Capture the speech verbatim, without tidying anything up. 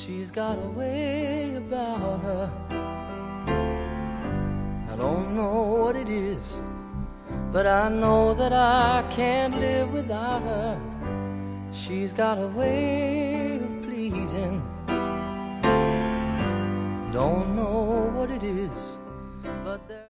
She's got a way about her. I don't know what it is, but I know that I can't live without her. She's got a way of pleasing. Don't know what it is, but there